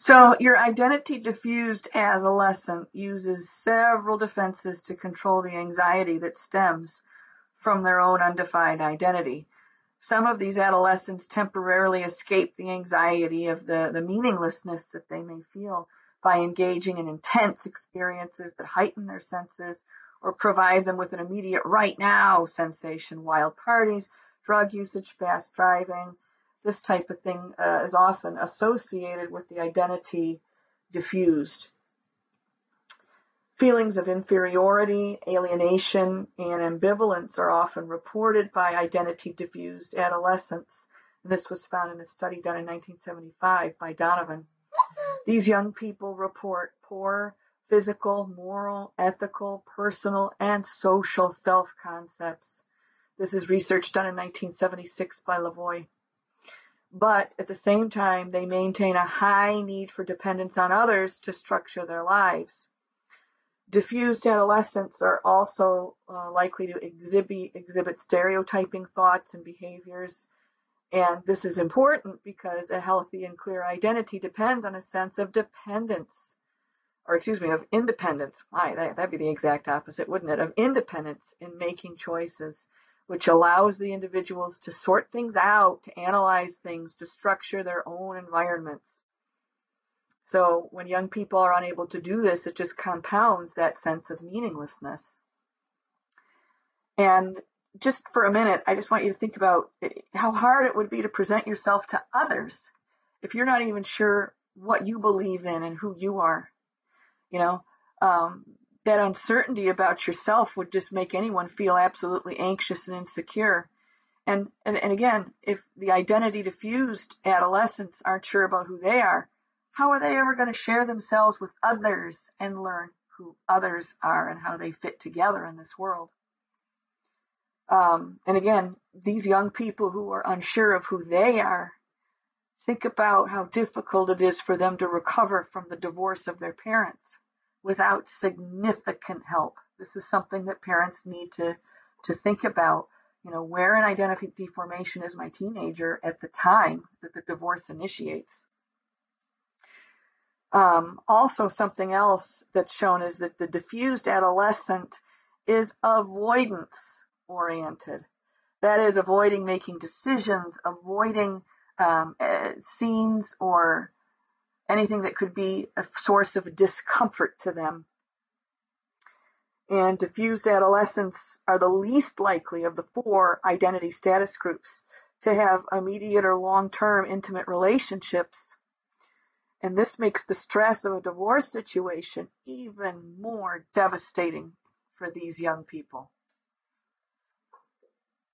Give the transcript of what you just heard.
So your identity diffused adolescent uses several defenses to control the anxiety that stems from their own undefined identity. Some of these adolescents temporarily escape the anxiety of the meaninglessness that they may feel by engaging in intense experiences that heighten their senses or provide them with an immediate right now sensation. Wild parties, drug usage, fast driving, this type of thing is often associated with the identity diffused. Feelings of inferiority, alienation, and ambivalence are often reported by identity diffused adolescents. This was found in a study done in 1975 by Donovan. These young people report poor physical, moral, ethical, personal, and social self-concepts. This is research done in 1976 by Lavoie. But at the same time, they maintain a high need for dependence on others to structure their lives. Diffused adolescents are also likely to exhibit stereotyping thoughts and behaviors. And this is important because a healthy and clear identity depends on a sense of independence. That'd be the exact opposite, wouldn't it? Of independence in making choices, which allows the individuals to sort things out, to analyze things, to structure their own environments. So when young people are unable to do this, it just compounds that sense of meaninglessness. And just for a minute, I just want you to think about how hard it would be to present yourself to others if you're not even sure what you believe in and who you are. That uncertainty about yourself would just make anyone feel absolutely anxious and insecure. And again, if the identity diffused adolescents aren't sure about who they are, how are they ever going to share themselves with others and learn who others are and how they fit together in this world? And again, these young people who are unsure of who they are, think about how difficult it is for them to recover from the divorce of their parents without significant help. This is something that parents need to think about. Where in identity formation is my teenager at the time that the divorce initiates? Also, something else that's shown is that the diffused adolescent is avoidance oriented. That is, avoiding making decisions, avoiding scenes or anything that could be a source of discomfort to them. And diffused adolescents are the least likely of the 4 identity status groups to have immediate or long-term intimate relationships. And this makes the stress of a divorce situation even more devastating for these young people.